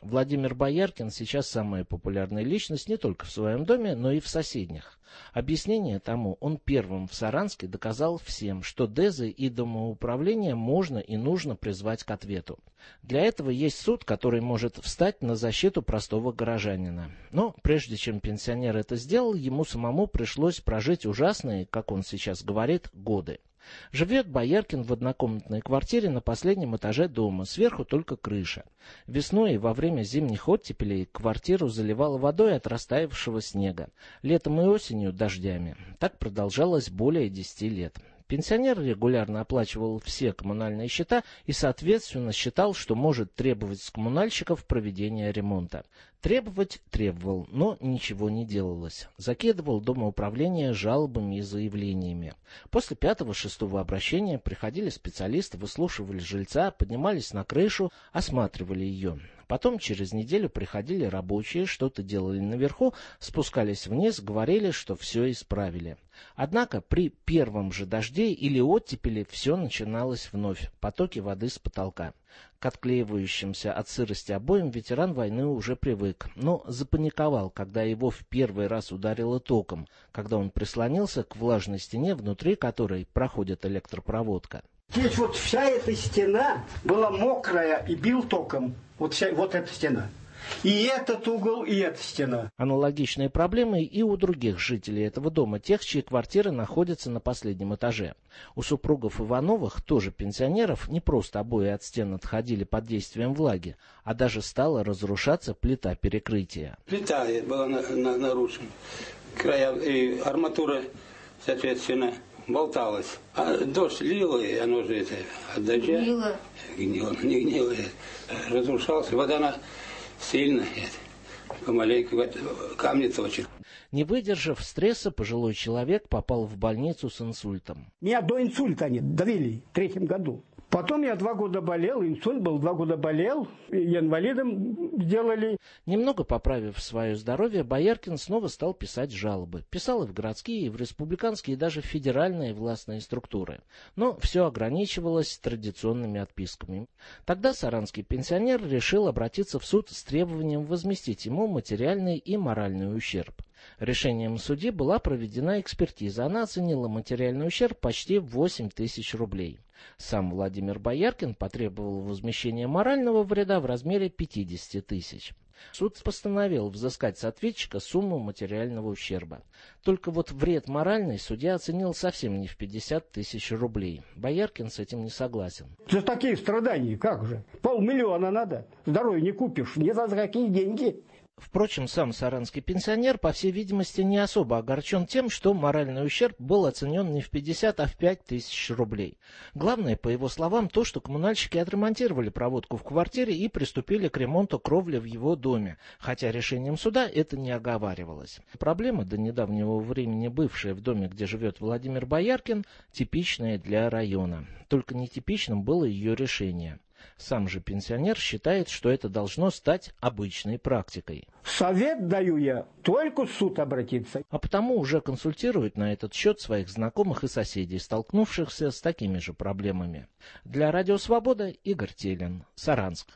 Владимир Бояркин сейчас самая популярная личность не только в своем доме, но и в соседних. Объяснение тому он первым в Саранске доказал всем, что ДЭЗы и домоуправление можно и нужно призвать к ответу. Для этого есть суд, который может встать на защиту простого горожанина. Но прежде чем пенсионер это сделал, ему самому пришлось прожить ужасные, как он сейчас говорит, годы. Живет Бояркин в однокомнатной квартире на последнем этаже дома, сверху только крыша. Весной и во время зимних оттепелей квартиру заливало водой от растаявшего снега, летом и осенью дождями. Так продолжалось более десяти лет. Пенсионер регулярно оплачивал все коммунальные счета и, соответственно, считал, что может требовать с коммунальщиков проведения ремонта. Требовать требовал, но ничего не делалось. Закидывал домоуправление жалобами и заявлениями. После пятого-шестого обращения приходили специалисты, выслушивали жильца, поднимались на крышу, осматривали ее. Потом через неделю приходили рабочие, что-то делали наверху, спускались вниз, говорили, что все исправили. Однако при первом же дожде или оттепели все начиналось вновь, потоки воды с потолка. К отклеивающимся от сырости обоям ветеран войны уже привык, но запаниковал, когда его в первый раз ударило током, когда он прислонился к влажной стене, внутри которой проходит электропроводка. Здесь вот вся эта стена была мокрая и бил током. Вот, вся, вот эта стена. И этот угол, и эта стена. Аналогичные проблемы и у других жителей этого дома, тех, чьи квартиры находятся на последнем этаже. У супругов Ивановых, тоже пенсионеров, не просто обои от стен отходили под действием влаги, а даже стала разрушаться плита перекрытия. Плита была на, на, нарушена. Края и арматура, соответственно, болталась. А дождь лил, и оно же это, от дождя гнило. Гнило, не гнило, разрушался. Вода она сильно, это, помаленьку камни точит. Не выдержав стресса, пожилой человек попал в больницу с инсультом. Меня до инсульта они довели в третьем году. Потом я два года болел, инсульт был, два года болел, и инвалидом сделали. Немного поправив свое здоровье, Бояркин снова стал писать жалобы. Писал и в городские, и в республиканские, и даже в федеральные властные структуры. Но все ограничивалось традиционными отписками. Тогда саранский пенсионер решил обратиться в суд с требованием возместить ему материальный и моральный ущерб. Решением судьи была проведена экспертиза. Она оценила материальный ущерб почти в восемь тысяч рублей. Сам Владимир Бояркин потребовал возмещения морального вреда в размере пятидесяти тысяч. Суд постановил взыскать с ответчика сумму материального ущерба. Только вот вред моральный судья оценил совсем не в пятьдесят тысяч рублей. Бояркин с этим не согласен. За такие страдания, как же? Полмиллиона надо. Здоровье не купишь, не за какие деньги. Впрочем, сам саранский пенсионер, по всей видимости, не особо огорчен тем, что моральный ущерб был оценен не в пятьдесят, а в пять тысяч рублей. Главное, по его словам, то, что коммунальщики отремонтировали проводку в квартире и приступили к ремонту кровли в его доме, хотя решением суда это не оговаривалось. Проблема, до недавнего времени бывшая в доме, где живет Владимир Бояркин, типичная для района. Только нетипичным было ее решение. Сам же пенсионер считает, что это должно стать обычной практикой. Совет даю я, только в суд обратиться. А потому уже консультирует на этот счет своих знакомых и соседей, столкнувшихся с такими же проблемами. Для Радио Свобода Игорь Телин, Саранск.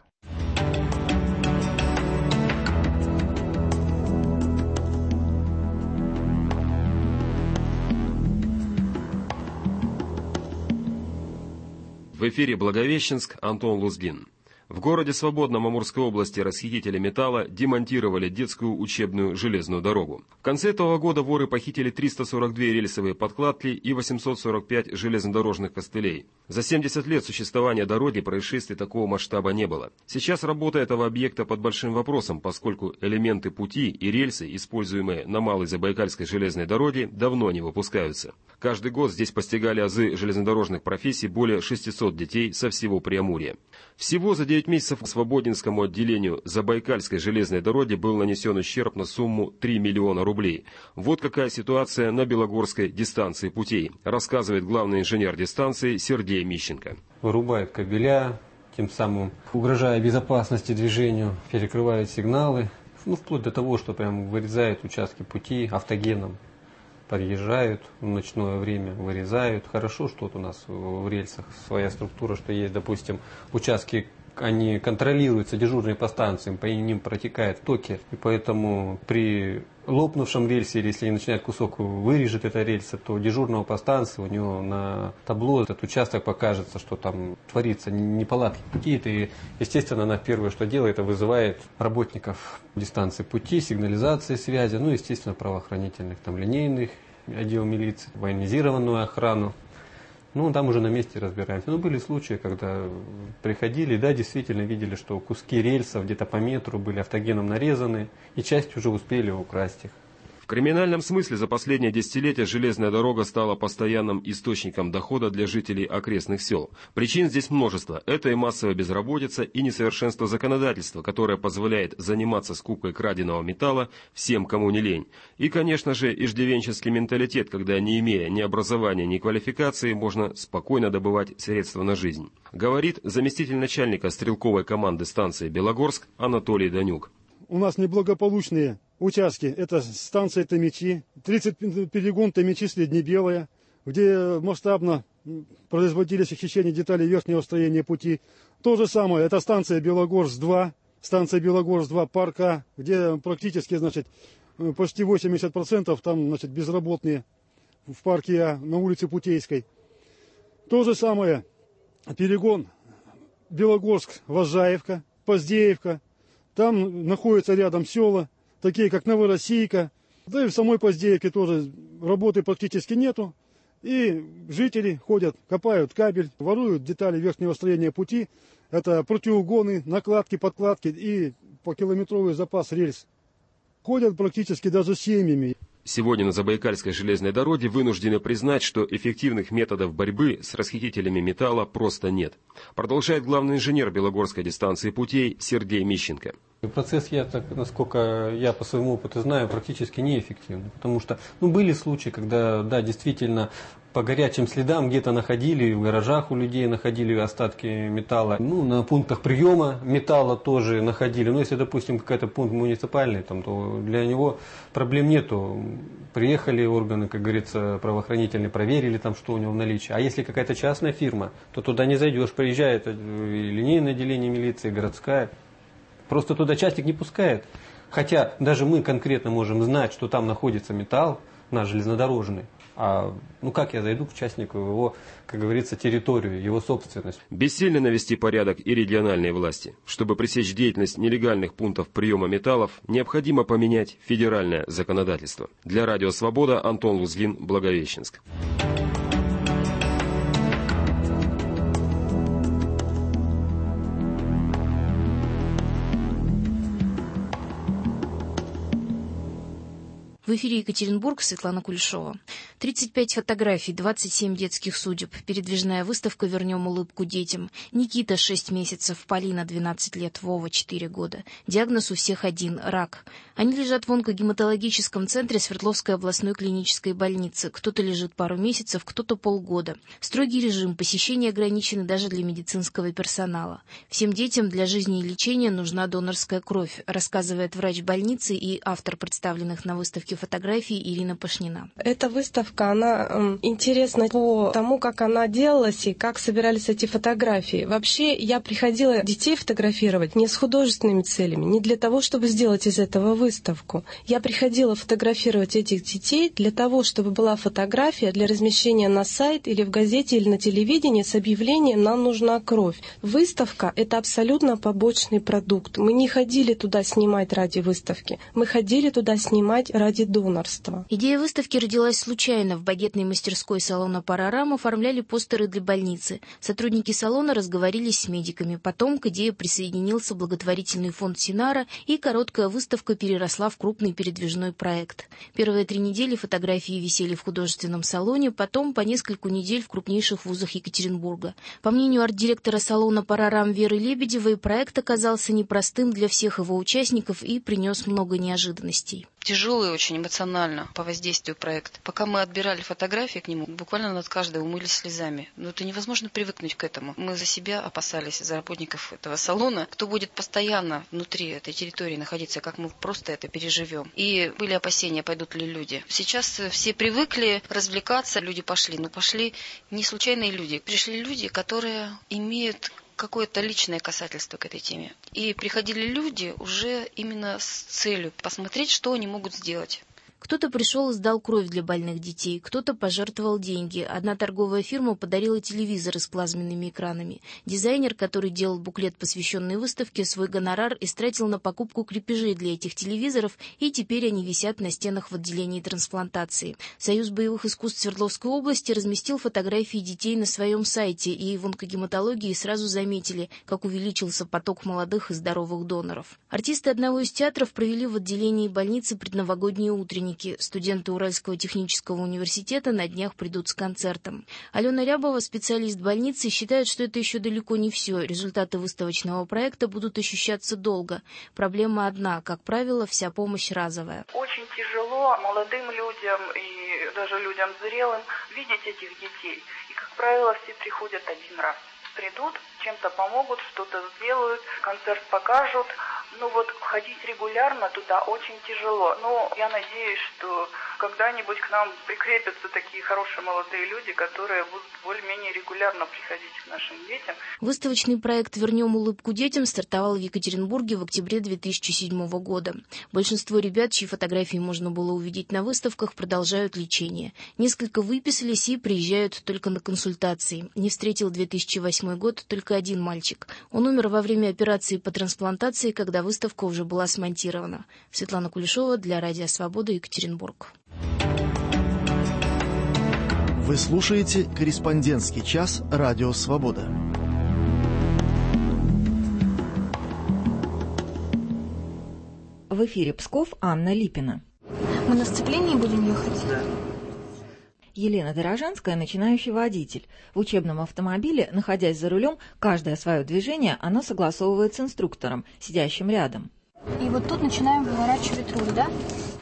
В эфире Благовещенск, Антон Лузгин. В городе Свободном Амурской области расхитители металла демонтировали детскую учебную железную дорогу. В конце этого года воры похитили триста сорок две рельсовые подкладки и восемьсот сорок пять железнодорожных костылей. За семьдесят лет существования дороги происшествий такого масштаба не было. Сейчас работа этого объекта под большим вопросом, поскольку элементы пути и рельсы, используемые на Малой Забайкальской железной дороге, давно не выпускаются. Каждый год здесь постигали азы железнодорожных профессий более шестисот детей со всего Преамурья. Всего за девять месяцев Свободинскому отделению Забайкальской железной дороги был нанесен ущерб на сумму три миллиона рублей. Вот какая ситуация на Белогорской дистанции путей, рассказывает главный инженер дистанции Сергей Мищенко. Вырубают кабеля, тем самым угрожая безопасности движению, перекрывают сигналы, ну, вплоть до того, что прям вырезают участки пути автогеном. Подъезжают в ночное время, вырезают. Хорошо, что вот у нас в рельсах своя структура, что есть, допустим, участки они контролируются, дежурные по станциям, по ним протекают токи, и поэтому при лопнувшем рельсе, или если не начинает кусок вырежет эта рельса, то дежурного по станции у него на табло этот участок покажется, что там творится неполадки какие-то. И, естественно, она первое, что делает, это вызывает работников дистанции пути, сигнализации связи, ну, естественно, правоохранительных, там, линейных, отдел милиции, военизированную охрану. Ну, там уже на месте разбираемся. Но были случаи, когда приходили, да, действительно видели, что куски рельсов где-то по метру были автогеном нарезаны, и часть уже успели украсть их. В криминальном смысле за последние десятилетия железная дорога стала постоянным источником дохода для жителей окрестных сел. Причин здесь множество. Это и массовая безработица, и несовершенство законодательства, которое позволяет заниматься скупкой краденого металла всем, кому не лень. И, конечно же, иждивенческий менталитет, когда, не имея ни образования, ни квалификации, можно спокойно добывать средства на жизнь. Говорит заместитель начальника стрелковой команды станции Белогорск Анатолий Данюк. У нас неблагополучные участки. Это станция Томичи, тридцать перегон Томичи-Среднебелая, где масштабно производились хищения деталей верхнего строения пути. То же самое, это станция Белогорск-два, станция Белогорск-два парка, где практически, значит, почти восемьдесят процентов там, значит, безработные в парке А на улице Путейской. То же самое, перегон Белогорск-Возжаевка, Поздеевка. Там находятся рядом села, такие как Новороссийка. Да и в самой Поздеевке тоже работы практически нету. И жители ходят, копают кабель, воруют детали верхнего строения пути. Это противоугоны, накладки, подкладки и покилометровый запас рельс. Ходят практически даже семьями. Сегодня на Забайкальской железной дороге вынуждены признать, что эффективных методов борьбы с расхитителями металла просто нет. Продолжает главный инженер Белогорской дистанции путей Сергей Мищенко. Процесс, я так, насколько я по своему опыту знаю, практически неэффективный. Потому что ну, были случаи, когда, да, действительно, по горячим следам где-то находили, в гаражах у людей находили остатки металла. Ну, на пунктах приема металла тоже находили. Но если, допустим, какой-то пункт муниципальный, там, то для него проблем нету. Приехали органы, как говорится, правоохранительные, проверили, там, что у него в наличии. А если какая-то частная фирма, то туда не зайдешь. Приезжает линейное отделение милиции, городская. Просто туда частник не пускает. Хотя даже мы конкретно можем знать, что там находится металл, наш железнодорожный. А ну как я зайду к частнику в его, как говорится, территорию, его собственность? Бессильно навести порядок и региональные власти. Чтобы пресечь деятельность нелегальных пунктов приема металлов, необходимо поменять федеральное законодательство. Для Радио Свобода Антон Лузгин, Благовещенск. В эфире Екатеринбург, Светлана Кулешова. тридцать пять фотографий, двадцать семь детских судеб. Передвижная выставка «Вернем улыбку детям». Никита, шесть месяцев, Полина, двенадцать лет, Вова, четыре года. Диагноз у всех один – рак. Они лежат в онкогематологическом центре Свердловской областной клинической больницы. Кто-то лежит пару месяцев, кто-то полгода. Строгий режим, посещения ограничены даже для медицинского персонала. Всем детям для жизни и лечения нужна донорская кровь, рассказывает врач больницы и автор представленных на выставке фотографий Ирина Пашнина. Эта выставка, она э, интересна по тому, как она делалась и как собирались эти фотографии. Вообще, я приходила детей фотографировать не с художественными целями, не для того, чтобы сделать из этого выставку. Я приходила фотографировать этих детей для того, чтобы была фотография для размещения на сайт или в газете или на телевидении с объявлением «Нам нужна кровь». Выставка – это абсолютно побочный продукт. Мы не ходили туда снимать ради выставки, мы ходили туда снимать ради донорства. Идея выставки родилась случайно. В багетной мастерской салона «Парарам» оформляли постеры для больницы. Сотрудники салона разговорились с медиками. Потом к идее присоединился благотворительный фонд «Синара», и короткая выставка переросла в крупный передвижной проект. Первые три недели фотографии висели в художественном салоне, потом по нескольку недель в крупнейших вузах Екатеринбурга. По мнению арт-директора салона «Парарам» Веры Лебедевой, проект оказался непростым для всех его участников и принес много неожиданностей. Тяжелый очень эмоционально по воздействию проект. Пока мы отбирали фотографии к нему, буквально над каждой умылись слезами. Но это невозможно привыкнуть к этому. Мы за себя опасались, за работников этого салона, кто будет постоянно внутри этой территории находиться, как мы просто это переживем. И были опасения, пойдут ли люди. Сейчас все привыкли развлекаться, люди пошли. Но пошли не случайные люди. Пришли люди, которые имеют какое-то личное касательство к этой теме. И приходили люди уже именно с целью посмотреть, что они могут сделать. Кто-то пришел и сдал кровь для больных детей, кто-то пожертвовал деньги. Одна торговая фирма подарила телевизоры с плазменными экранами. Дизайнер, который делал буклет, посвященный выставке, свой гонорар истратил на покупку крепежей для этих телевизоров, и теперь они висят на стенах в отделении трансплантации. Союз боевых искусств Свердловской области разместил фотографии детей на своем сайте, и в онкогематологии сразу заметили, как увеличился поток молодых и здоровых доноров. Артисты одного из театров провели в отделении больницы предновогодние утренники. Студенты Уральского технического университета на днях придут с концертом. Алена Рябова, специалист больницы, считает, что это еще далеко не все. Результаты выставочного проекта будут ощущаться долго. Проблема одна. Как правило, вся помощь разовая. Очень тяжело молодым людям и даже людям зрелым видеть этих детей. И, как правило, все приходят один раз. Придут, чем-то помогут, что-то сделают, концерт покажут. Ну вот ходить регулярно туда очень тяжело. Но я надеюсь, что когда-нибудь к нам прикрепятся такие хорошие молодые люди, которые будут более-менее регулярно приходить к нашим детям. Выставочный проект «Вернем улыбку детям» стартовал в Екатеринбурге в октябре две тысячи седьмого года. Большинство ребят, чьи фотографии можно было увидеть на выставках, продолжают лечение. Несколько выписались и приезжают только на консультации. Не встретил две тысячи восьмой год только один мальчик. Он умер во время операции по трансплантации, когда выставка уже была смонтирована. Светлана Кулешова для Радио Свобода, Екатеринбург. Вы слушаете «Корреспондентский час» Радио Свобода. В эфире Псков, Анна Липина. Мы на сцеплении будем ехать? Да. Елена Дорожанская, начинающий водитель. В учебном автомобиле, находясь за рулем, каждое свое движение она согласовывает с инструктором, сидящим рядом. И вот тут начинаем выворачивать руль, да?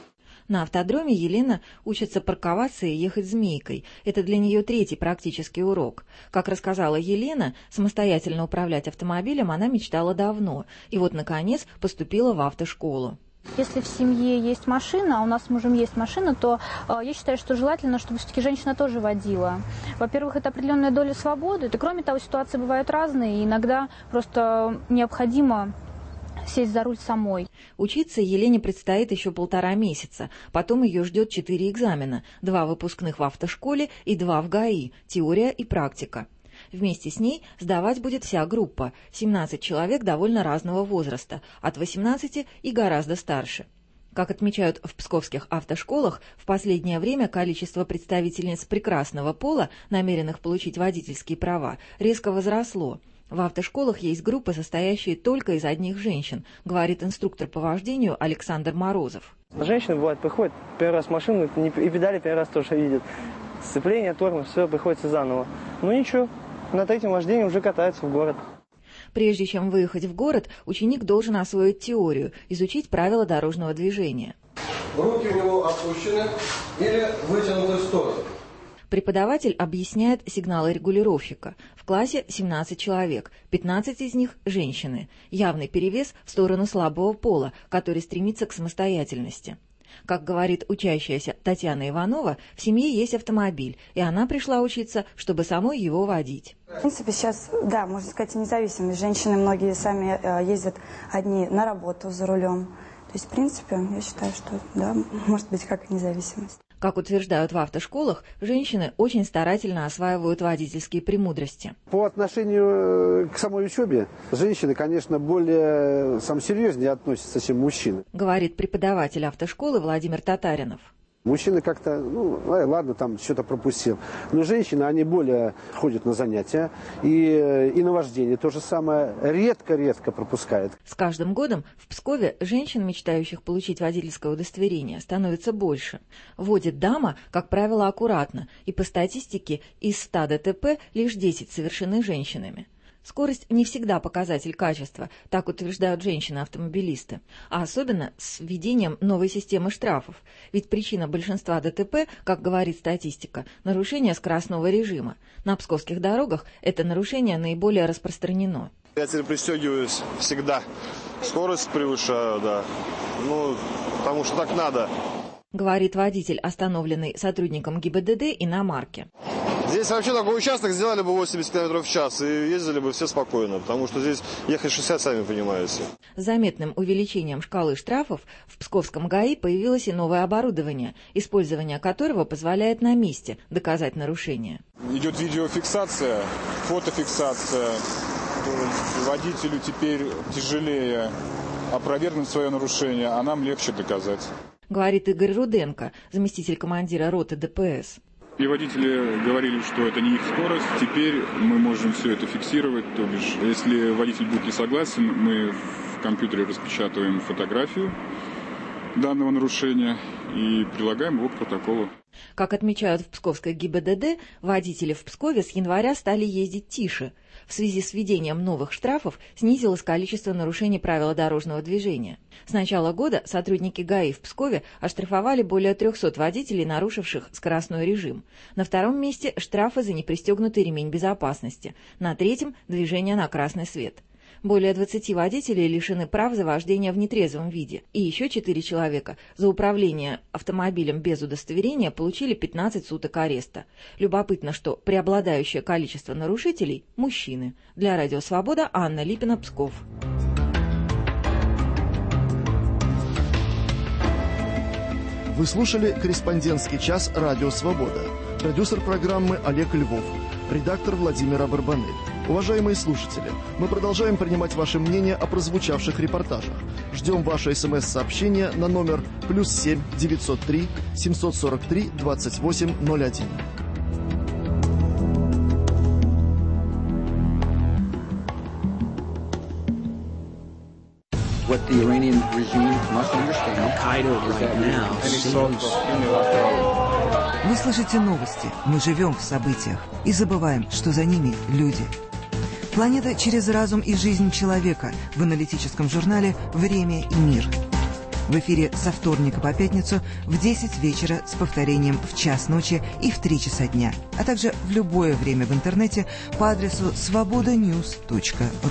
На автодроме Елена учится парковаться и ехать змейкой. Это для нее третий практический урок. Как рассказала Елена, самостоятельно управлять автомобилем она мечтала давно. И вот, наконец, поступила в автошколу. Если в семье есть машина, а у нас с мужем есть машина, то э, я считаю, что желательно, чтобы все-таки женщина тоже водила. Во-первых, это определенная доля свободы. И, кроме того, ситуации бывают разные, и иногда просто необходимо сесть за руль самой. Учиться Елене предстоит еще полтора месяца. Потом ее ждет четыре экзамена. Два выпускных в автошколе и два в ГАИ. Теория и практика. Вместе с ней сдавать будет вся группа, семнадцать человек довольно разного возраста, от восемнадцати и гораздо старше. Как отмечают в псковских автошколах, в последнее время количество представительниц прекрасного пола, намеренных получить водительские права, резко возросло. В автошколах есть группы, состоящие только из одних женщин, говорит инструктор по вождению Александр Морозов. Женщины, бывает, приходят первый раз в машину, и педали первый раз тоже видят. Сцепление, тормоз, все приходится заново. Ну ничего. На третьем вождении уже катаются в город. Прежде чем выехать в город, ученик должен освоить теорию, изучить правила дорожного движения. Руки у него опущены или вытянуты в сторону. Преподаватель объясняет сигналы регулировщика. В классе семнадцать человек, пятнадцать из них – женщины. Явный перевес в сторону слабого пола, который стремится к самостоятельности. Как говорит учащаяся Татьяна Иванова, в семье есть автомобиль, и она пришла учиться, чтобы самой его водить. В принципе, сейчас, да, можно сказать, независимость. Женщины многие сами ездят одни на работу за рулем. То есть, в принципе, я считаю, что, да, может быть, как и независимость. Как утверждают в автошколах, женщины очень старательно осваивают водительские премудрости. По отношению к самой учебе, женщины, конечно, более сам серьезнее относятся, чем мужчины. Говорит преподаватель автошколы Владимир Татаринов. Мужчины как-то, ну, ладно, там что-то пропустил. Но женщины, они более ходят на занятия. И, и на вождение то же самое. Редко-редко пропускают. С каждым годом в Пскове женщин, мечтающих получить водительское удостоверение, становится больше. Водит дама, как правило, аккуратно. И по статистике из ста ДТП лишь десять совершены женщинами. Скорость не всегда показатель качества, так утверждают женщины-автомобилисты, а особенно с введением новой системы штрафов. Ведь причина большинства ДТП, как говорит статистика, нарушение скоростного режима. На псковских дорогах это нарушение наиболее распространено. Я теперь пристегиваюсь всегда. Скорость превышаю, да. Ну, потому что так надо. говорит водитель, остановленный сотрудником ГИБДД иномарки. Здесь вообще такой участок сделали бы восемьдесят километров в час и ездили бы все спокойно, потому что здесь ехать шестьдесят, сами понимаете. С заметным увеличением шкалы штрафов в Псковском ГАИ появилось и новое оборудование, использование которого позволяет на месте доказать нарушение. Идет видеофиксация, фотофиксация. Водителю теперь тяжелее опровергнуть свое нарушение, а нам легче доказать. Говорит Игорь Руденко, заместитель командира роты ДПС. И водители говорили, что это не их скорость. Теперь мы можем все это фиксировать. То бишь, если водитель будет не согласен, мы в компьютере распечатываем фотографию данного нарушения и прилагаем его к протоколу. Как отмечают в Псковской ГИБДД, водители в Пскове с января стали ездить тише. В связи с введением новых штрафов снизилось количество нарушений правил дорожного движения. С начала года сотрудники ГАИ в Пскове оштрафовали более трехсот водителей, нарушивших скоростной режим. На втором месте штрафы за непристегнутый ремень безопасности. На третьем – движение на красный свет. Более двадцати водителей лишены прав за вождение в нетрезвом виде. И еще четыре человека за управление автомобилем без удостоверения получили пятнадцать суток ареста. Любопытно, что преобладающее количество нарушителей – мужчины. Для Радио Свобода Анна Липина, Псков. Вы слушали «Корреспондентский час» Радио Свобода. Продюсер программы Олег Львов. Редактор Владимир Абарбанель. Уважаемые слушатели, мы продолжаем принимать ваше мнение о прозвучавших репортажах. Ждем ваше смс-сообщение на номер плюс семь девятьсот три семьсот сорок три двадцать восемь ноль один. What the Iranian regime must understand. Al-Qaeda right now seems... Вы слышите новости. Мы живем в событиях и забываем, что за ними люди. Планета через разум и жизнь человека в аналитическом журнале «Время и мир». В эфире со вторника по пятницу в десять вечера с повторением в час ночи и в три часа дня, а также в любое время в интернете по адресу свобода ньюс точка ру.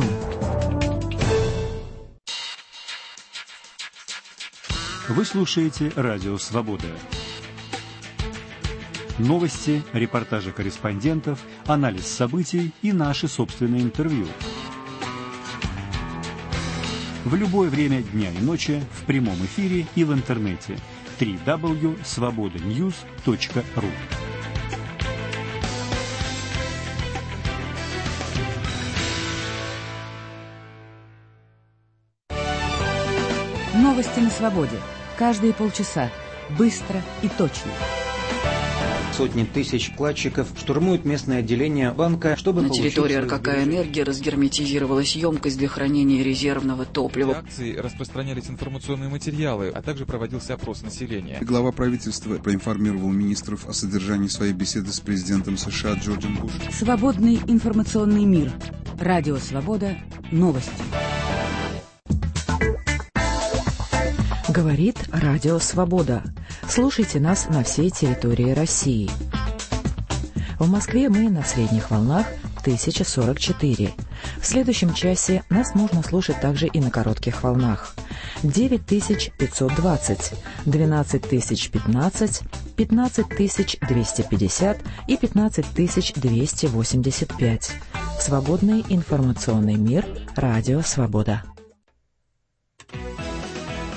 Вы слушаете Радио Свобода. Новости, репортажи корреспондентов, анализ событий и наши собственные интервью. В любое время дня и ночи в прямом эфире и в интернете. дабл ю дабл ю дабл ю точка свобода ньюс точка ру. Новости на свободе. Каждые полчаса. Быстро и точно. Сотни тысяч вкладчиков штурмуют местное отделение банка, чтобы на получить... территории РКК «Энергия» разгерметизировалась емкость для хранения резервного топлива. В акции распространялись информационные материалы, а также проводился опрос населения. Глава правительства проинформировал министров о содержании своей беседы с президентом США Джорджем Бушем. Свободный информационный мир. Радио Свобода. Новости. Говорит Радио Свобода. Слушайте нас на всей территории России. В Москве мы на средних волнах тысяча сорок четыре. В следующем часе нас можно слушать также и на коротких волнах. девять тысяч пятьсот двадцать, двенадцать тысяч пятнадцать, пятнадцать тысяч двести пятьдесят и пятнадцать тысяч двести восемьдесят пять. Свободный информационный мир. Радио Свобода.